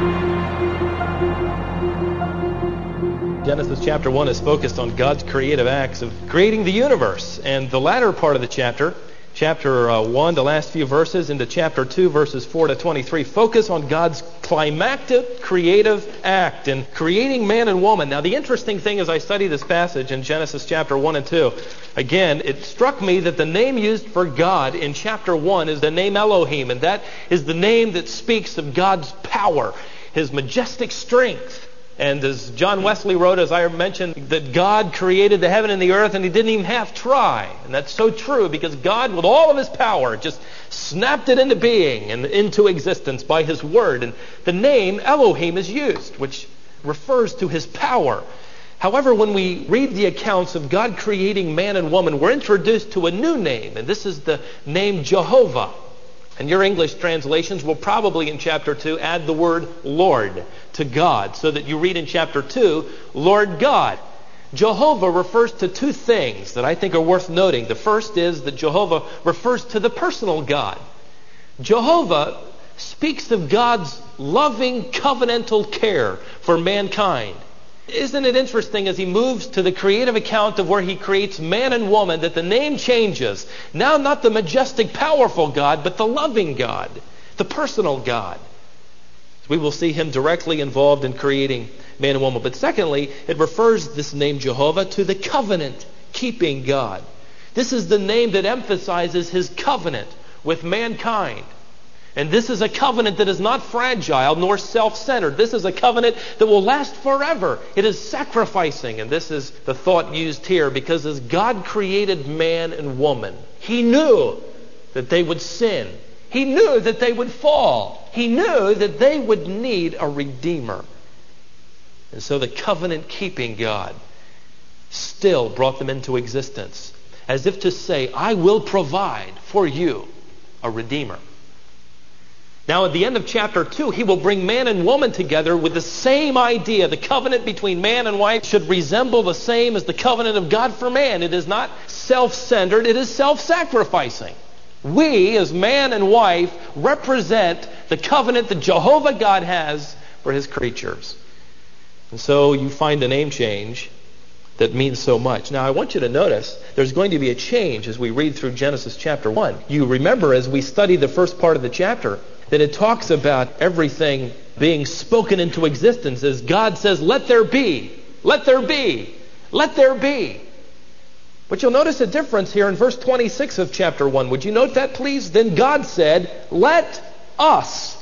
Genesis chapter 1 is focused on God's creative acts of creating the universe. And the latter part of the chapter 1, the last few verses, into chapter 2, verses 4 to 23, focus on God's climactic creative act in creating man and woman. Now, the interesting thing as I study this passage in Genesis chapter 1 and 2, again, it struck me that the name used for God in chapter 1 is the name Elohim, and that is the name that speaks of God's power, His majestic strength. And as John Wesley wrote, as I mentioned, that God created the heaven and the earth and He didn't even have to try. And that's so true, because God, with all of His power, just snapped it into being and into existence by His word. And the name Elohim is used, which refers to His power. However, when we read the accounts of God creating man and woman, we're introduced to a new name, and this is the name Jehovah. And your English translations will probably in chapter 2 add the word Lord to God, so that you read in chapter 2, Lord God. Jehovah refers to two things that I think are worth noting. The first is that Jehovah refers to the personal God. Jehovah speaks of God's loving covenantal care for mankind. Isn't it interesting as He moves to the creative account of where He creates man and woman that the name changes? Now not the majestic, powerful God, but the loving God, the personal God. We will see Him directly involved in creating man and woman. But secondly, it refers, this name Jehovah, to the covenant-keeping God. This is the name that emphasizes His covenant with mankind. And this is a covenant that is not fragile nor self-centered. This is a covenant that will last forever. It is sacrificing. And this is the thought used here, because as God created man and woman, He knew that they would sin. He knew that they would fall. He knew that they would need a Redeemer. And so the covenant-keeping God still brought them into existence, as if to say, I will provide for you a Redeemer. Now, at the end of chapter 2, He will bring man and woman together with the same idea. The covenant between man and wife should resemble the same as the covenant of God for man. It is not self-centered, it is self-sacrificing. We, as man and wife, represent the covenant that Jehovah God has for His creatures. And so you find a name change that means so much. Now, I want you to notice there's going to be a change as we read through Genesis chapter 1. You remember, as we study the first part of the chapter, that it talks about everything being spoken into existence as God says, let there be, let there be, let there be. But you'll notice a difference here in verse 26 of chapter 1. Would you note that, please? Then God said, let us,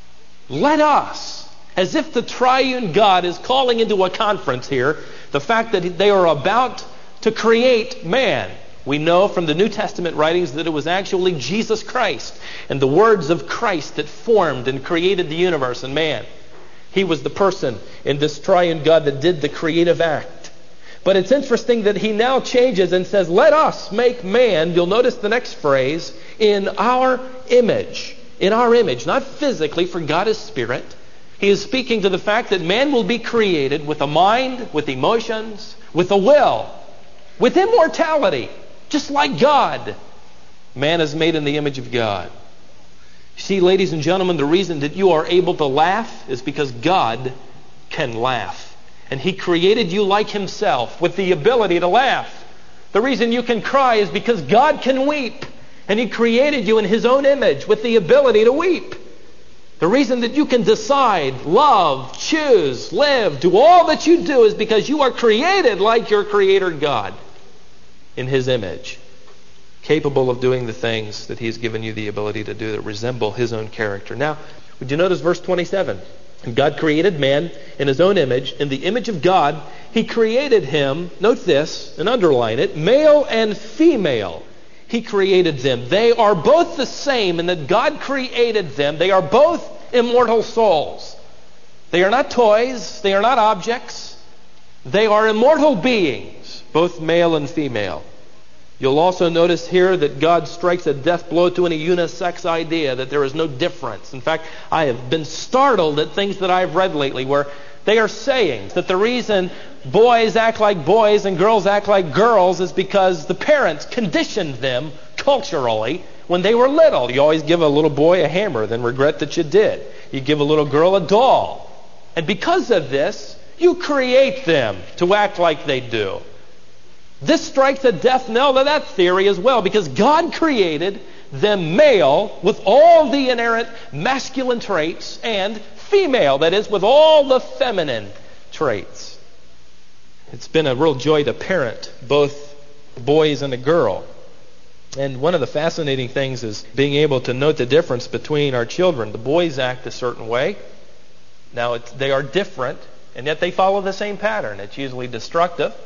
as if the triune God is calling into a conference here the fact that they are about to create man. We know from the New Testament writings that it was actually Jesus Christ and the words of Christ that formed and created the universe and man. He was the person in this triune God that did the creative act. But it's interesting that He now changes and says, let us make man, you'll notice the next phrase, in our image. In our image, not physically, for God is spirit. He is speaking to the fact that man will be created with a mind, with emotions, with a will, with immortality. Just like God, man is made in the image of God. You see, ladies and gentlemen, the reason that you are able to laugh is because God can laugh. And He created you like Himself with the ability to laugh. The reason you can cry is because God can weep. And He created you in His own image with the ability to weep. The reason that you can decide, love, choose, live, do all that you do is because you are created like your Creator God, in His image, capable of doing the things that He's given you the ability to do that resemble His own character. Now, would you notice verse 27? And God created man in His own image. In the image of God, He created him, note this, and underline it, male and female. He created them. They are both the same in that God created them. They are both immortal souls. They are not toys. They are not objects. They are immortal beings, both male and female. You'll also notice here that God strikes a death blow to any unisex idea, that there is no difference. In fact, I have been startled at things that I've read lately where they are saying that the reason boys act like boys and girls act like girls is because the parents conditioned them culturally when they were little. You always give a little boy a hammer, then regret that you did. You give a little girl a doll. And because of this, you create them to act like they do. This strikes a death knell to that theory as well, because God created them male with all the inherent masculine traits and female, that is, with all the feminine traits. It's been a real joy to parent both boys and a girl. And one of the fascinating things is being able to note the difference between our children. The boys act a certain way. Now, they are different, and yet they follow the same pattern. It's usually destructive.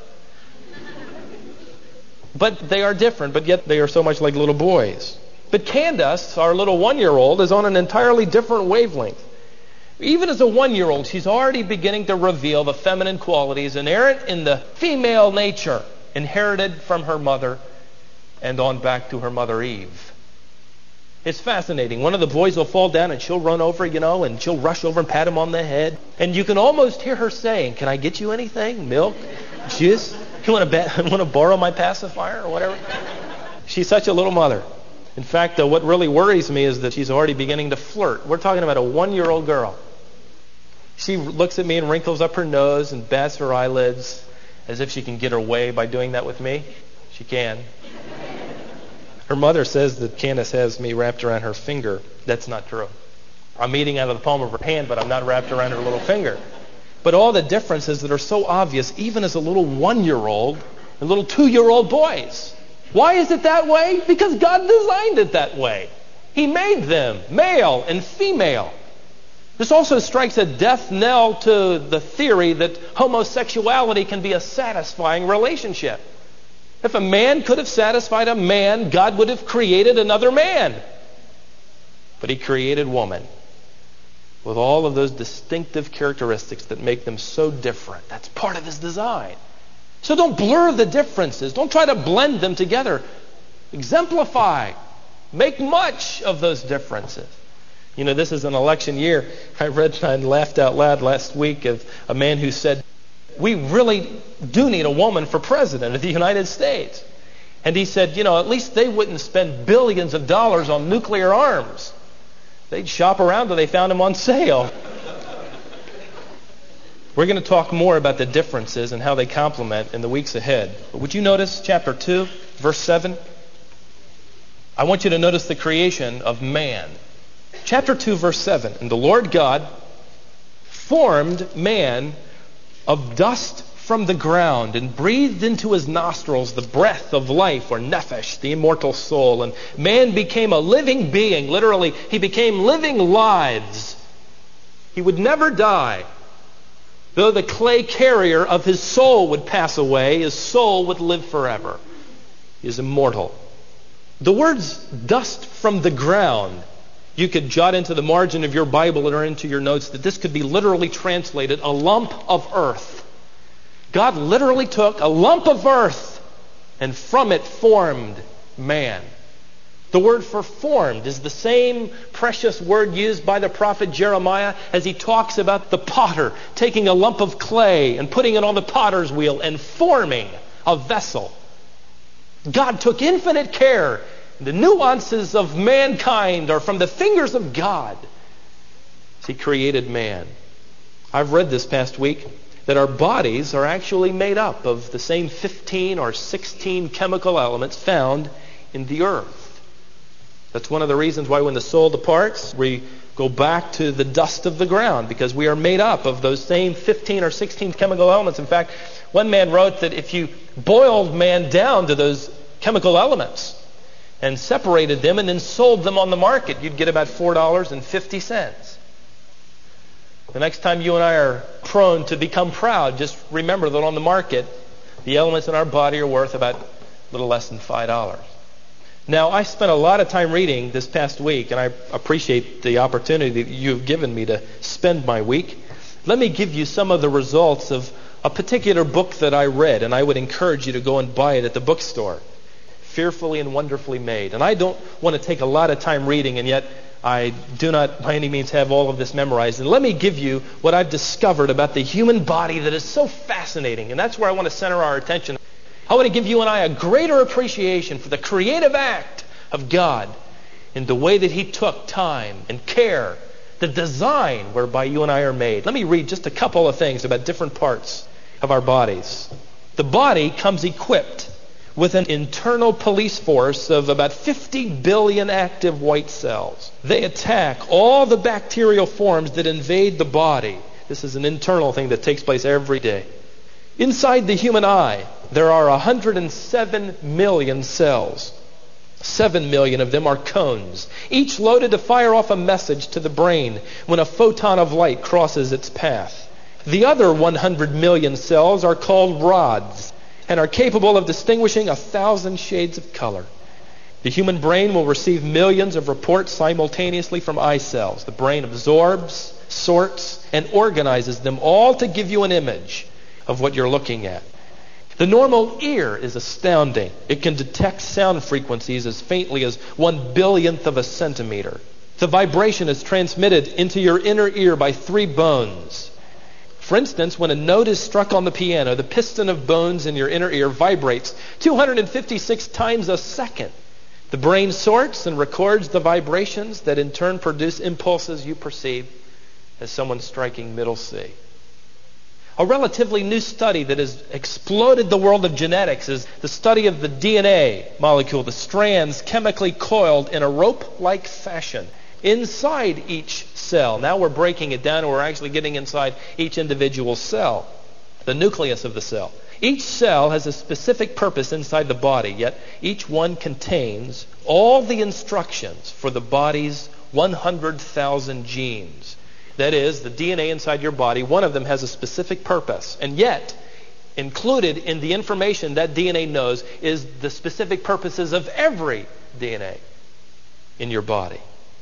But they are different, but yet they are so much like little boys. But Candace, our little 1-year-old, is on an entirely different wavelength. Even as a 1-year-old, she's already beginning to reveal the feminine qualities inherent in the female nature, inherited from her mother and on back to her mother Eve. It's fascinating. One of the boys will fall down and she'll run over, and she'll rush over and pat him on the head. And you can almost hear her saying, "Can I get you anything? Milk? Juice? You want to borrow my pacifier or whatever?" She's such a little mother. In fact, what really worries me is that she's already beginning to flirt. We're talking about a 1-year-old girl. She looks at me and wrinkles up her nose and bats her eyelids as if she can get her way by doing that with me. She can. Her mother says that Candace has me wrapped around her finger. That's not true. I'm eating out of the palm of her hand, but I'm not wrapped around her little finger. But all the differences that are so obvious, even as a little 1-year-old and little 2-year-old boys. Why is it that way? Because God designed it that way. He made them male and female. This also strikes a death knell to the theory that homosexuality can be a satisfying relationship. If a man could have satisfied a man, God would have created another man. But He created woman with all of those distinctive characteristics that make them so different. That's part of His design. So don't blur the differences. Don't try to blend them together. Exemplify. Make much of those differences. This is an election year. I read and laughed out loud last week of a man who said, "We really do need a woman for president of the United States." And he said, at least they wouldn't spend billions of dollars on nuclear arms. They'd shop around till they found them on sale. We're going to talk more about the differences and how they complement in the weeks ahead. But would you notice chapter 2, verse 7? I want you to notice the creation of man. Chapter 2, verse 7. "And the Lord God formed man of dust from the ground and breathed into his nostrils the breath of life," or nephesh, the immortal soul. "And man became a living being." Literally, he became living lives. He would never die. Though the clay carrier of his soul would pass away, his soul would live forever. He is immortal. The words "dust from the ground," you could jot into the margin of your Bible or into your notes that this could be literally translated a lump of earth. God literally took a lump of earth and from it formed man. The word for formed is the same precious word used by the prophet Jeremiah as he talks about the potter taking a lump of clay and putting it on the potter's wheel and forming a vessel. God took infinite care. The nuances of mankind are from the fingers of God as He created man. I've read this past week that our bodies are actually made up of the same 15 or 16 chemical elements found in the earth. That's one of the reasons why when the soul departs, we go back to the dust of the ground, because we are made up of those same 15 or 16 chemical elements. In fact, one man wrote that if you boiled man down to those chemical elements and separated them and then sold them on the market, you'd get about $4.50. The next time you and I are prone to become proud, just remember that on the market, the elements in our body are worth about a little less than $5. Now, I spent a lot of time reading this past week, and I appreciate the opportunity that you've given me to spend my week. Let me give you some of the results of a particular book that I read, and I would encourage you to go and buy it at the bookstore. Fearfully and Wonderfully Made. And I don't want to take a lot of time reading, and yet I do not by any means have all of this memorized. And let me give you what I've discovered about the human body that is so fascinating, and that's where I want to center our attention. I want to give you and I a greater appreciation for the creative act of God in the way that He took time and care the design whereby you and I are made. Let me read just a couple of things about different parts of our bodies. The body comes equipped with an internal police force of about 50 billion active white cells. They attack all the bacterial forms that invade the body. This is an internal thing that takes place every day. Inside the human eye, there are 107 million cells. 7 million of them are cones, each loaded to fire off a message to the brain when a photon of light crosses its path. The other 100 million cells are called rods and are capable of distinguishing 1,000 shades of color. The human brain will receive millions of reports simultaneously from eye cells. The brain absorbs, sorts, and organizes them all to give you an image of what you're looking at. The normal ear is astounding. It can detect sound frequencies as faintly as 1/1,000,000th of a centimeter. The vibration is transmitted into your inner ear by 3 bones. For instance, when a note is struck on the piano, the piston of bones in your inner ear vibrates 256 times a second. The brain sorts and records the vibrations that in turn produce impulses you perceive as someone striking middle C. A relatively new study that has exploded the world of genetics is the study of the DNA molecule, the strands chemically coiled in a rope-like fashion inside each cell. Now we're breaking it down and we're actually getting inside each individual cell, the nucleus of the cell. Each cell has a specific purpose inside the body, yet each one contains all the instructions for the body's 100,000 genes. That is, the DNA inside your body, one of them has a specific purpose. And yet, included in the information that DNA knows is the specific purposes of every DNA in your body.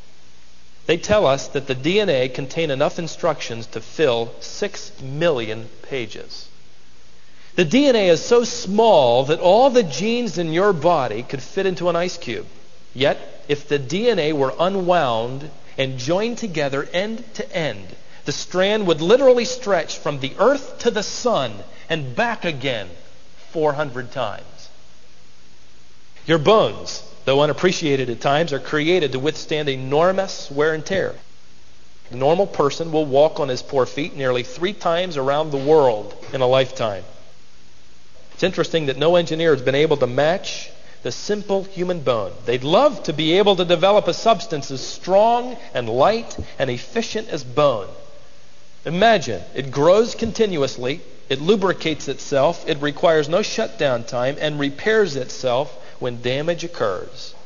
They tell us that the DNA contain enough instructions to fill 6 million pages. The DNA is so small that all the genes in your body could fit into an ice cube. Yet, if the DNA were unwound and joined together end to end, the strand would literally stretch from the earth to the sun and back again 400 times. Your bones, though unappreciated at times, are created to withstand enormous wear and tear. A normal person will walk on his 4 feet nearly 3 times around the world in a lifetime. It's interesting that no engineer has been able to match the simple human bone. They'd love to be able to develop a substance as strong and light and efficient as bone. Imagine, it grows continuously, it lubricates itself, it requires no shutdown time, and repairs itself when damage occurs.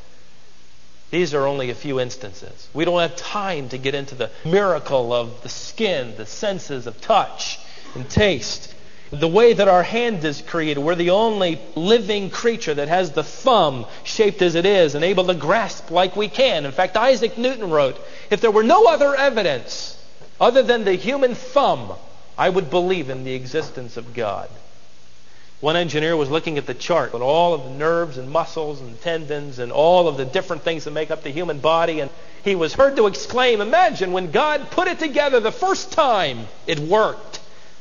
These are only a few instances. We don't have time to get into the miracle of the skin, the senses of touch and taste. The way that our hand is created, we're the only living creature that has the thumb shaped as it is and able to grasp like we can. In fact, Isaac Newton wrote, if there were no other evidence other than the human thumb, I would believe in the existence of God. One engineer was looking at the chart with all of the nerves and muscles and tendons and all of the different things that make up the human body, and he was heard to exclaim, imagine when God put it together the first time, it worked.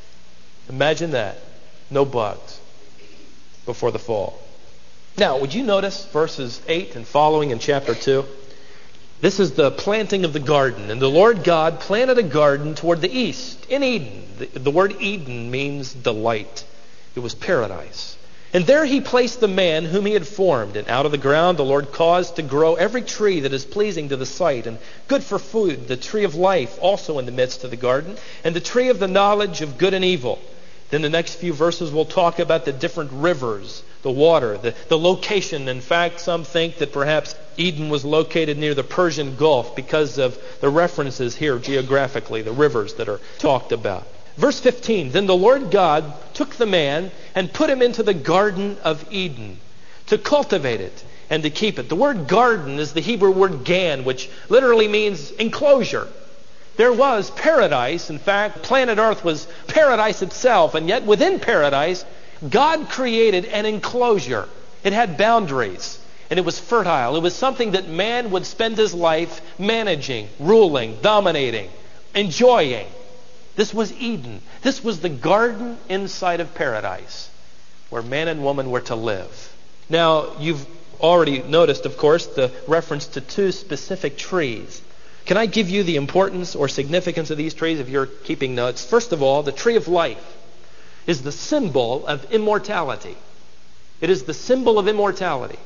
Imagine that. No bugs before the fall. Now, would you notice verses 8 and following in chapter 2? This is the planting of the garden. And the Lord God planted a garden toward the east in Eden. The word Eden means delight. It was paradise. And there he placed the man whom he had formed. And out of the ground the Lord caused to grow every tree that is pleasing to the sight and good for food, the tree of life also in the midst of the garden, and the tree of the knowledge of good and evil. Then the next few verses will talk about the different rivers, the water, the location. In fact, some think that perhaps Eden was located near the Persian Gulf because of the references here geographically, the rivers that are talked about. Verse 15, then the Lord God took the man and put him into the Garden of Eden to cultivate it and to keep it. The word garden is the Hebrew word gan, which literally means enclosure. There was paradise. In fact, planet Earth was paradise itself. And yet within paradise, God created an enclosure. It had boundaries. And it was fertile. It was something that man would spend his life managing, ruling, dominating, enjoying. This was Eden. This was the garden inside of paradise where man and woman were to live. Now, you've already noticed, of course, the reference to 2 specific trees. Can I give you the importance or significance of these trees if you're keeping notes? First of all, the tree of life is the symbol of immortality. It is the symbol of immortality.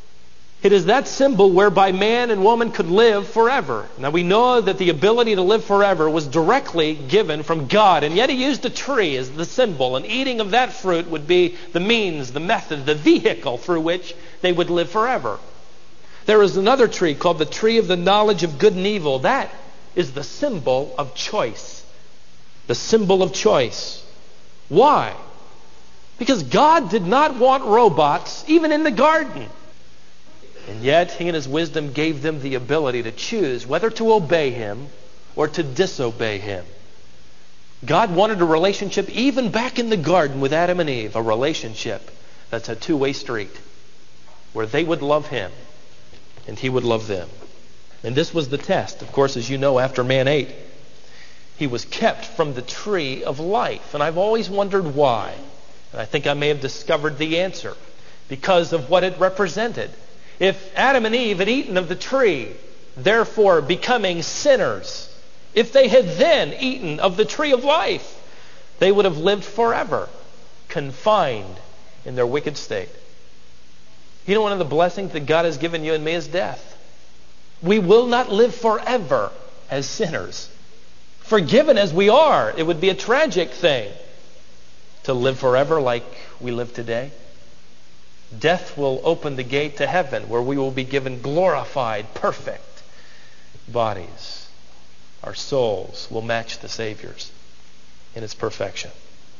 It is that symbol whereby man and woman could live forever. Now we know that the ability to live forever was directly given from God, and yet he used a tree as the symbol, and eating of that fruit would be the means, the method, the vehicle through which they would live forever. There is another tree called the tree of the knowledge of good and evil. That is the symbol of choice. The symbol of choice. Why? Because God did not want robots even in the garden. And yet, he in his wisdom gave them the ability to choose whether to obey him or to disobey him. God wanted a relationship even back in the garden with Adam and Eve, a relationship that's a two-way street, where they would love him and he would love them. And this was the test. Of course, as you know, after man ate, he was kept from the tree of life. And I've always wondered why. And I think I may have discovered the answer. Because of what it represented. If Adam and Eve had eaten of the tree, therefore becoming sinners, if they had then eaten of the tree of life, they would have lived forever, confined in their wicked state. You know, one of the blessings that God has given you and me is death. We will not live forever as sinners. Forgiven as we are, it would be a tragic thing to live forever like we live today. Death will open the gate to heaven, where we will be given glorified, perfect bodies. Our souls will match the Savior's in its perfection.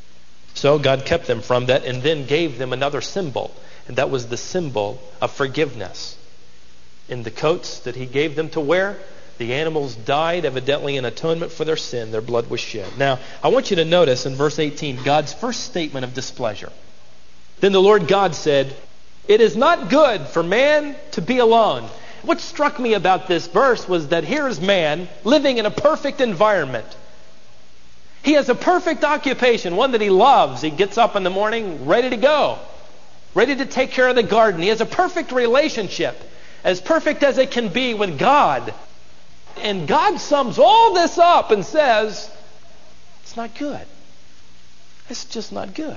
So God kept them from that and then gave them another symbol, and that was the symbol of forgiveness. In the coats that he gave them to wear, the animals died, evidently in atonement for their sin. Their blood was shed. Now, I want you to notice in verse 18, God's first statement of displeasure. Then the Lord God said, "It is not good for man to be alone." What struck me about this verse was that here is man living in a perfect environment. He has a perfect occupation, one that he loves. He gets up in the morning ready to go, ready to take care of the garden. He has a perfect relationship, as perfect as it can be with God. And God sums all this up and says, it's not good. It's just not good.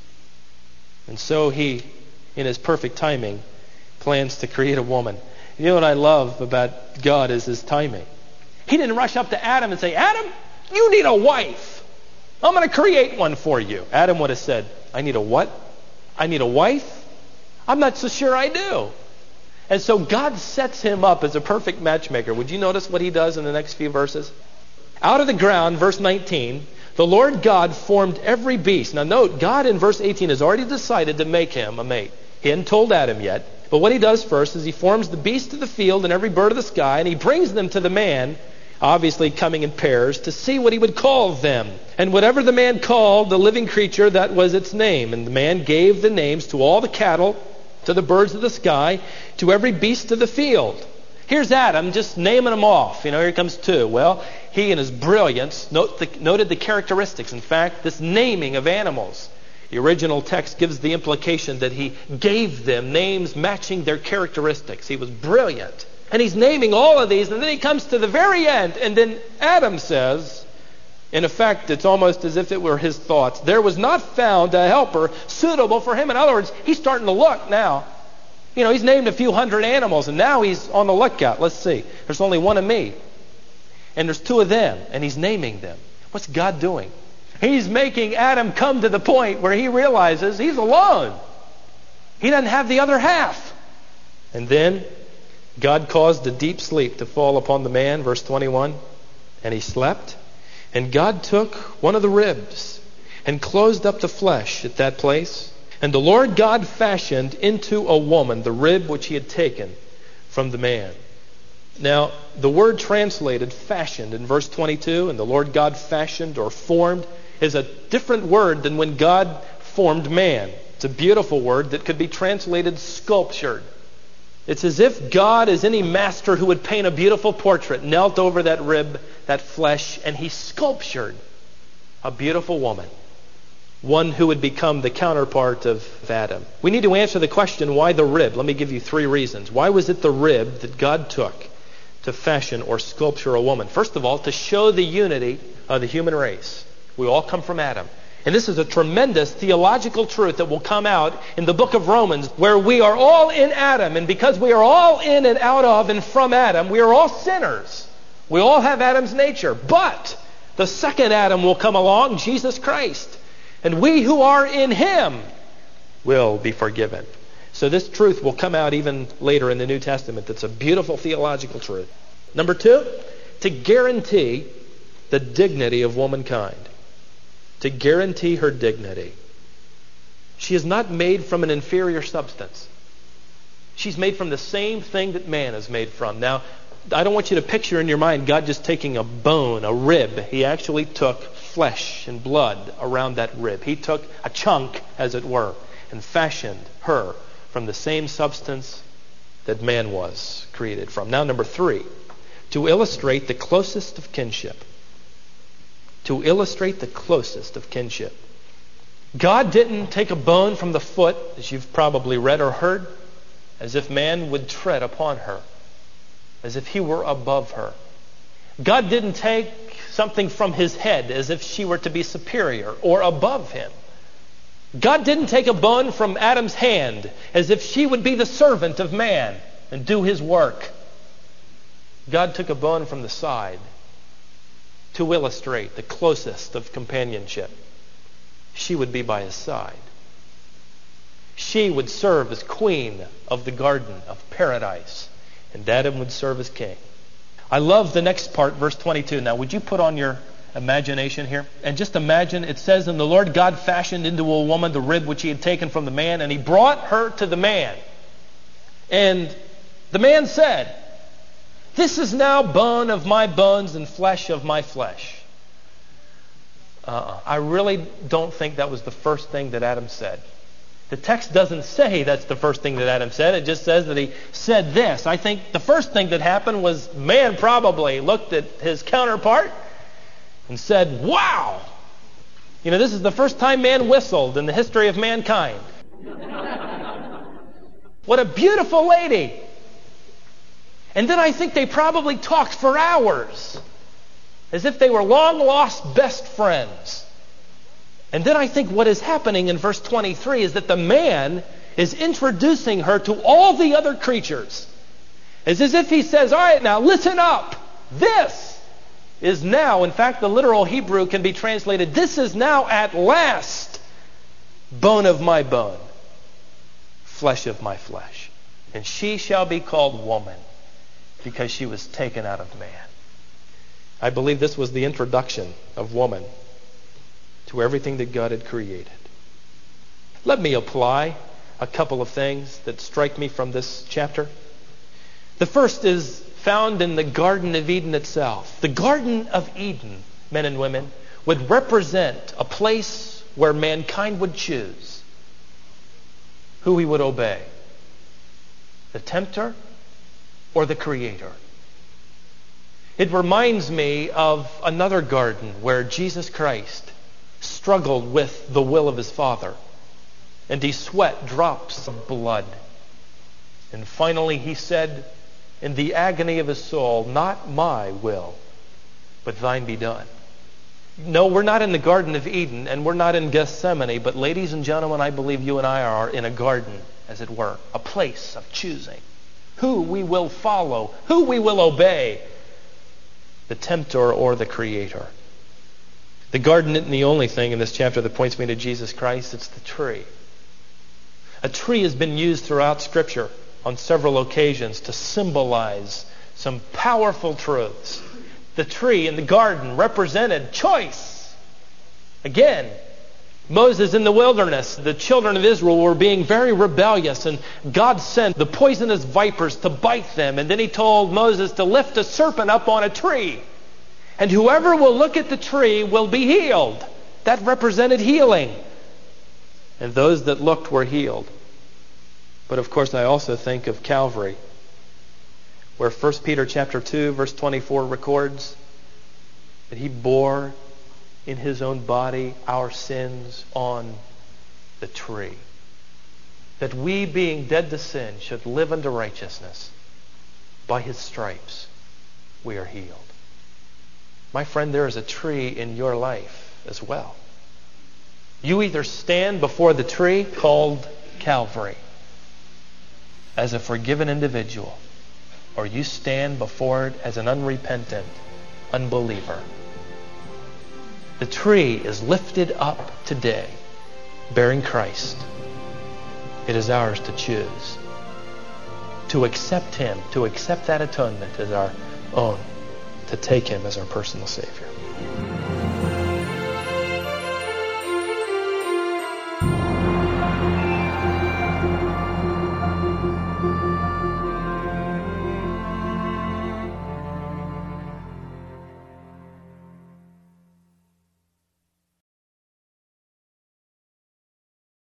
And so he, in his perfect timing, plans to create a woman. You know what I love about God is his timing. He didn't rush up to Adam and say, "Adam, you need a wife. I'm going to create one for you." Adam would have said, "I need a what? I need a wife? I'm not so sure I do." And so God sets him up as a perfect matchmaker. Would you notice what he does in the next few verses? Out of the ground, verse 19, the Lord God formed every beast. Now note, God in verse 18 has already decided to make him a mate. He hadn't told Adam yet. But what he does first is he forms the beasts of the field and every bird of the sky, and he brings them to the man, obviously coming in pairs, to see what he would call them. And whatever the man called the living creature, that was its name. And the man gave the names to all the cattle, to the birds of the sky, to every beast of the field. Here's Adam just naming them off. Here comes two. Well, he in his brilliance noted the characteristics. In fact, this naming of animals, the original text gives the implication that he gave them names matching their characteristics. He was brilliant. And he's naming all of these, and then he comes to the very end, and then Adam says, in effect, it's almost as if it were his thoughts, "There was not found a helper suitable for him." In other words, he's starting to look now. He's named a few hundred animals, and now he's on the lookout. Let's see. There's only one of me. And there's two of them, and he's naming them. What's God doing? He's making Adam come to the point where he realizes he's alone. He doesn't have the other half. And then God caused a deep sleep to fall upon the man, verse 21, and he slept. And God took one of the ribs and closed up the flesh at that place. And the Lord God fashioned into a woman the rib which he had taken from the man. Now, the word translated fashioned in verse 22, and the Lord God fashioned or formed, is a different word than when God formed man. It's a beautiful word that could be translated sculptured. It's as if God, as any master who would paint a beautiful portrait, knelt over that rib, that flesh, and he sculptured a beautiful woman. One who would become the counterpart of Adam. We need to answer the question, why the rib? Let me give you three reasons. Why was it the rib that God took to fashion or sculpture a woman? First of all, to show the unity of the human race. We all come from Adam. And this is a tremendous theological truth that will come out in the book of Romans, where we are all in Adam. And because we are all in and out of and from Adam, we are all sinners. We all have Adam's nature. But the second Adam will come along, Jesus Christ. And we who are in him will be forgiven. So this truth will come out even later in the New Testament. That's a beautiful theological truth. Number two, to guarantee the dignity of womankind. To guarantee her dignity. She is not made from an inferior substance. She's made from the same thing that man is made from. Now, I don't want you to picture in your mind God just taking a bone, a rib. He actually took flesh and blood around that rib. He took a chunk, as it were, and fashioned her from the same substance that man was created from. Now, number three, to illustrate the closest of kinship. To illustrate the closest of kinship. God didn't take a bone from the foot, as you've probably read or heard, as if man would tread upon her, as if he were above her. God didn't take something from his head as if she were to be superior or above him. God didn't take a bone from Adam's hand as if she would be the servant of man and do his work. God took a bone from the side to illustrate the closest of companionship. She would be by his side. She would serve as queen of the garden of paradise, and Adam would serve as king. I love the next part, verse 22. Now, would you put on your imagination here? And just imagine, it says, "And the Lord God fashioned into a woman the rib which he had taken from the man, and he brought her to the man. And the man said, 'This is now bone of my bones and flesh of my flesh.'" I really don't think that was the first thing that Adam said. The text doesn't say that's the first thing that Adam said. It just says that he said this. I think the first thing that happened was man probably looked at his counterpart and said, "Wow! You know, this is the first time man whistled in the history of mankind. What a beautiful lady!" And then I think they probably talked for hours, as if they were long-lost best friends. And then I think what is happening in verse 23 is that the man is introducing her to all the other creatures. It's as if he says, "All right, now listen up. This is now," in fact, the literal Hebrew can be translated, "This is now at last bone of my bone, flesh of my flesh. And she shall be called woman, because she was taken out of man." I believe this was the introduction of woman to everything that God had created. Let me apply a couple of things that strike me from this chapter. The first is found in the Garden of Eden itself. The Garden of Eden, men and women, would represent a place where mankind would choose who he would obey: the tempter or the creator. It reminds me of another garden where Jesus Christ struggled with the will of his Father, and he sweat drops of blood. And finally he said, in the agony of his soul, "Not my will, but thine be done." No, we're not in the Garden of Eden, and we're not in Gethsemane, but ladies and gentlemen, I believe you and I are in a garden, as it were, a place of choosing who we will follow, who we will obey, the tempter or the creator. The garden isn't the only thing in this chapter that points me to Jesus Christ. It's the tree. A tree has been used throughout Scripture on several occasions to symbolize some powerful truths. The tree in the garden represented choice. Again, Moses in the wilderness, the children of Israel were being very rebellious, and God sent the poisonous vipers to bite them. And then he told Moses to lift a serpent up on a tree, and whoever will look at the tree will be healed. That represented healing. And those that looked were healed. But of course I also think of Calvary, where 1 Peter chapter 2 verse 24 records that he bore in his own body our sins on the tree, that we, being dead to sin, should live unto righteousness. By his stripes we are healed. My friend, there is a tree in your life as well. You either stand before the tree called Calvary as a forgiven individual, or you stand before it as an unrepentant unbeliever. The tree is lifted up today, bearing Christ. It is ours to choose, to accept Him, to accept that atonement as our own, to take Him as our personal Savior.